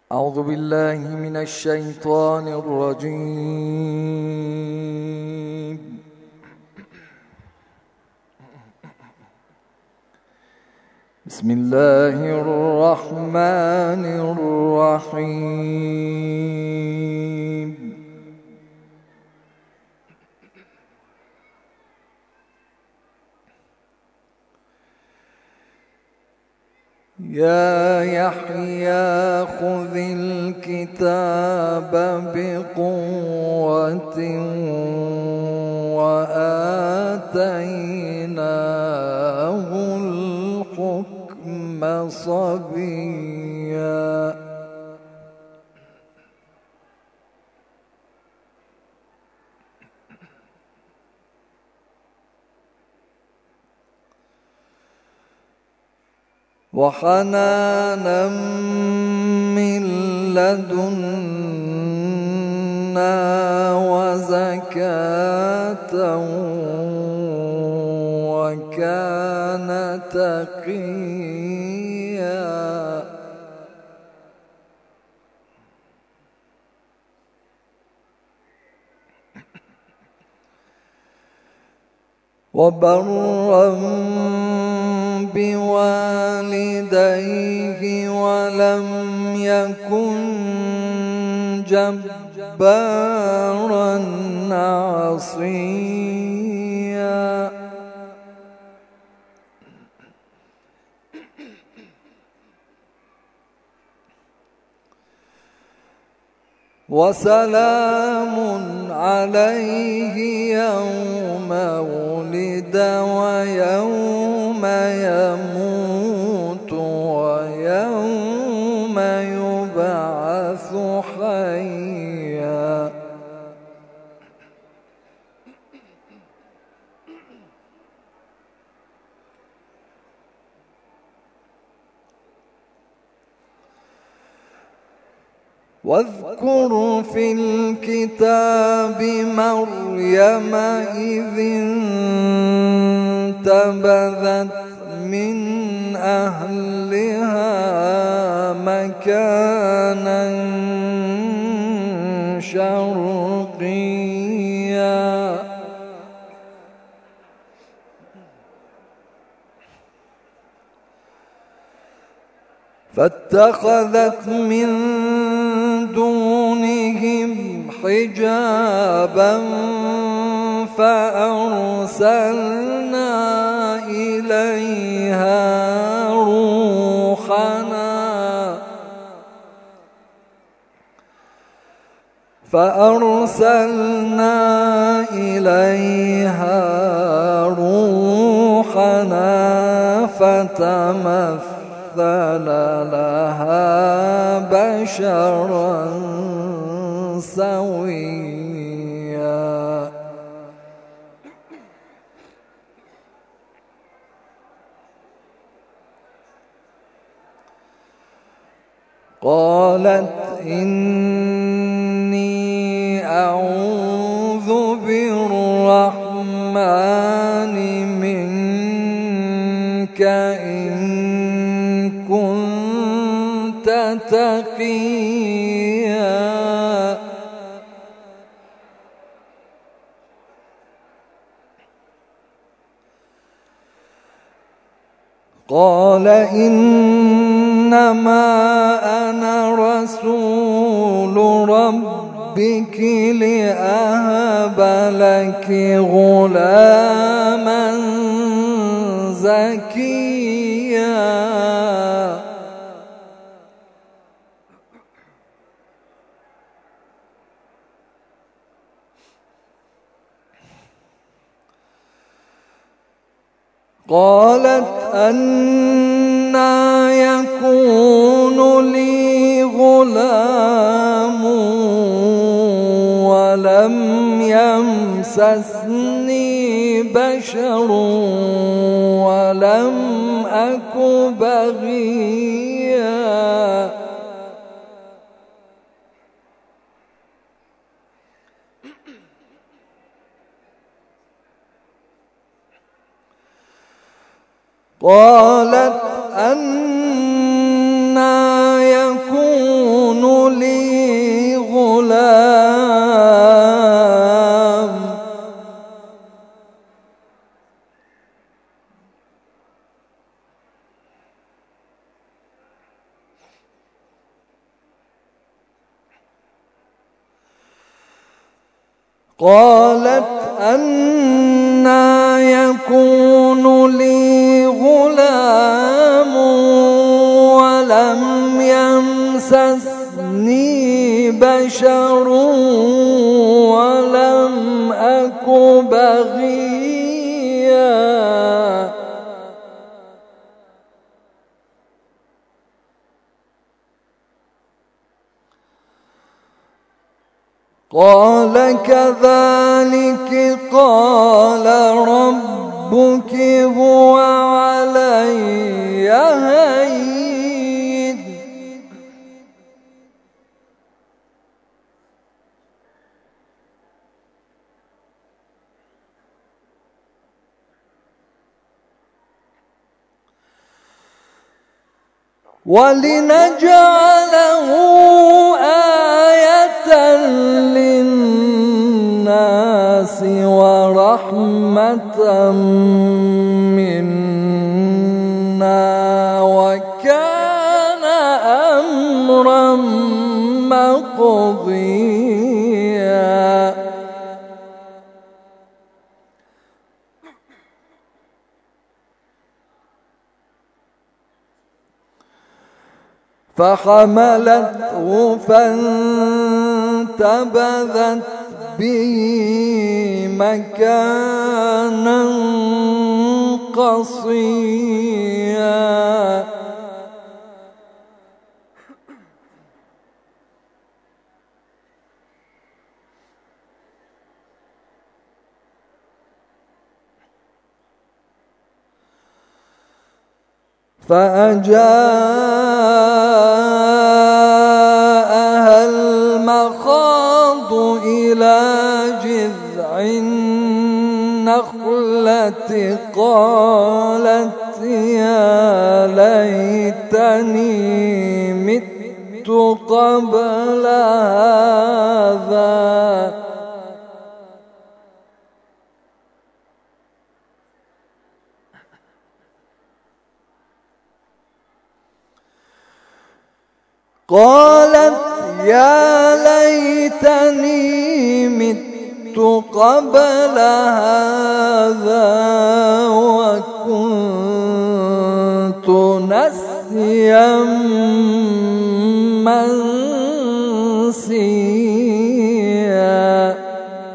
أعوذ بالله من الشيطان الرجيم. بسم الله الرحمن الرحيم. يا يحيى خذ الكتاب بقوة وآتيناه الحكم صبيا. وحنانا من لدنا وزكاة وكان تقيا. وبرا بوالديه ولم يكن جبارا عصيا. وسلام عليه يوم ولد ويوم يموت ويوم يبعث حيا. واذكر في الكتاب مريم إذ انتبذت من أهلها مكانا شرقيا. فاتخذت من دونهم حجابا فأرسلنا إليها روحنا فتمثل لها بشرا سويا. قالت إني أعوذ بالرحمن منك إن كنت تقيا. قال إنما أنا رسول ربك لأهب لك غلاما زكيا. قالت أنى يكون لي غلام ولم يمسسني بشر ولم أك بغيا. قالت أنى يكون قالت أنى يكون لي غلام ولم يمسسني بشر ولم أك بغيا. قال كذلك قال ربك هو علي هين ولنجعله آية للناس ورحمة منا وكان أمرا مقضيا. فحملته فانتبذت به مكانا قصيا. فأجاءها المخاض إلى جذع النخلة قالت يا ليتني مت قبل هذا قالت يا ليتني مت قبل هذا وكنت نسيا منسيا.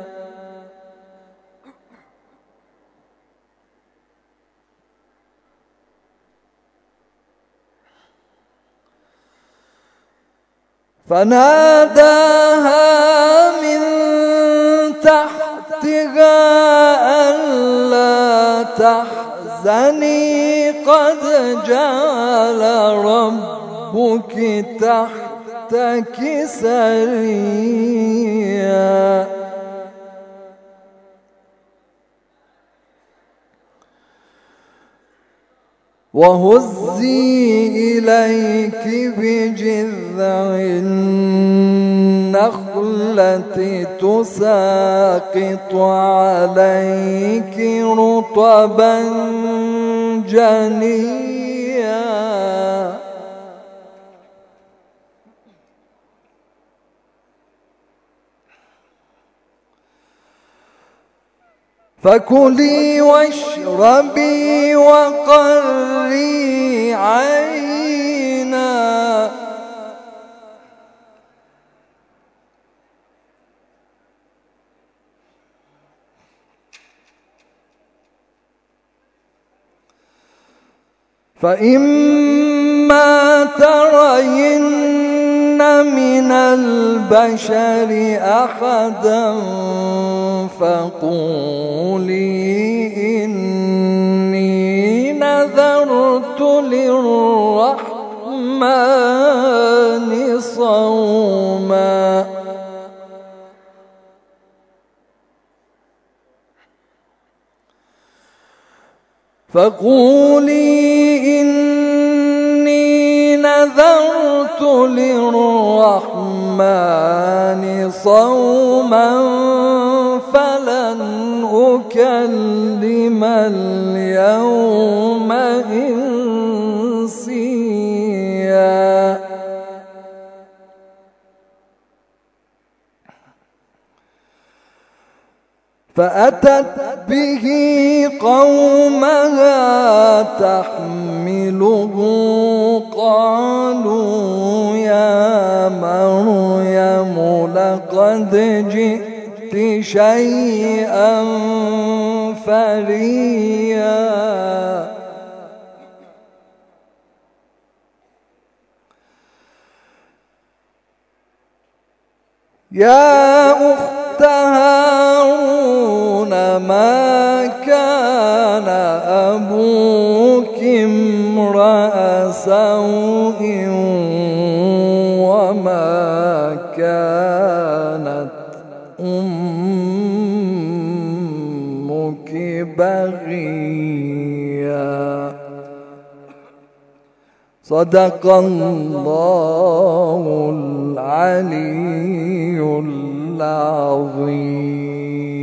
فناداها من تحتها ألا تحزني قد جعل ربك تحتك سريا. وهزي إليك بجذع النخلة تساقط عليك رطبا جنيا. فكلي واشربي وقري عينا فإما ترين من البشر أحدا فقولي إني نذرت للرحمن صوما للرحمن صوما فلن أكلم اليوم إنسيا. فأتت به قومها تحمله قالوا يا مريم لقد جئت شيئا فريا يا أخت هارون ما كان أبوك امرأ سوء وما كانت أمك بغيا صدق الله العلي العظيم.